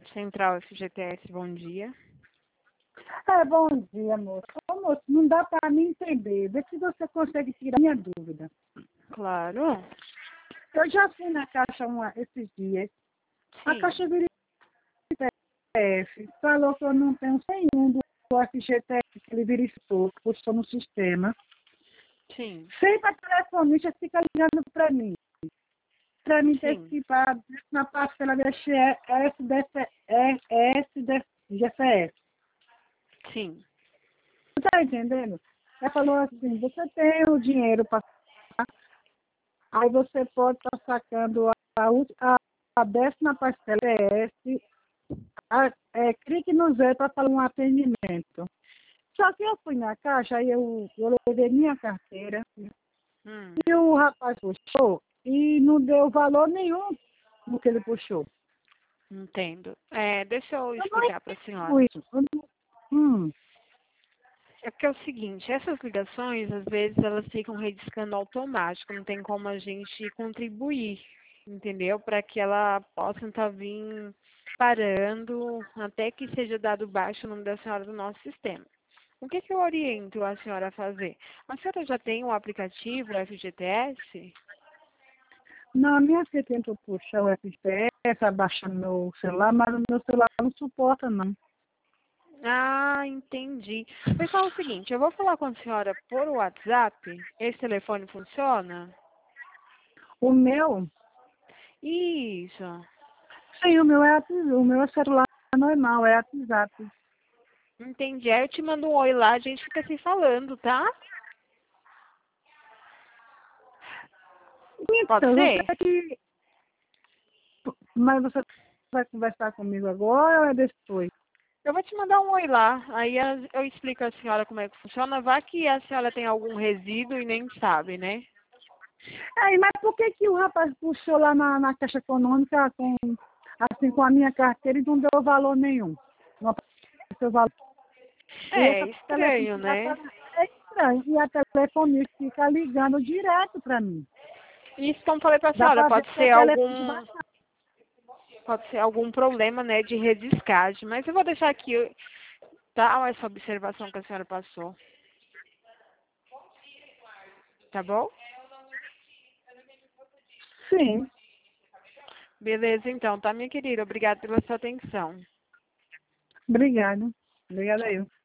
Central FGTS, bom dia. Bom dia, moço. Ô, moço, não dá para mim entender. Vê se você consegue tirar minha dúvida. Claro. Eu já fui na Caixa esses dias. A Sim. Caixa FGTS falou que eu não tenho nenhum do FGTS que ele verificou, que postou no sistema. Sim. Sempre a telefonista fica ligando para mim Sim. antecipar na parcela da SDFS. Sim. Você está entendendo? Ela falou assim, você tem o dinheiro para aí você pode estar sacando a 10ª parcela S, clique no zero para fazer um atendimento. Só que eu fui na Caixa, aí eu levei minha carteira, e o rapaz puxou e não deu valor nenhum no que ele puxou. Entendo. Deixa eu Eu não explicar para a senhora. entendo isso. É porque é o seguinte, essas ligações, às vezes, elas ficam rediscando automático, não tem como a gente contribuir, entendeu? Para que ela possa estar vindo parando até que seja dado baixo o nome da senhora do nosso sistema. O que eu oriento a senhora a fazer? A senhora já tem o aplicativo FGTS? Não, a minha filha tentou puxar o FPS, abaixar no meu celular, mas o meu celular não suporta, não. Ah, entendi. Pessoal, é o seguinte, eu vou falar com a senhora por WhatsApp. Esse telefone funciona? O meu, Isso. sim, o meu é celular normal, é WhatsApp. Entendi. Aí eu te mando um oi lá, a gente fica se falando, tá? Pode Então, ser? mas você vai conversar comigo agora ou é depois? Eu vou te mandar um oi lá. Aí eu explico a senhora como é que funciona. Vá que a senhora tem algum resíduo e nem sabe, né? Aí, mas por que o rapaz puxou lá na Caixa Econômica com a minha carteira e não deu valor nenhum? Não apareceu valor. E É essa estranho, né? é estranho. E a telefonista fica ligando direto para mim. Isso, como falei pra Dá senhora, para ver que é telefone baixado. pode ser algum problema, né, de redescagem. Mas eu vou deixar aqui, tá, essa observação que a senhora passou. Tá bom? Sim, Beleza, então, tá, minha querida? Obrigada pela sua atenção. obrigada. Obrigada Tchau. eu.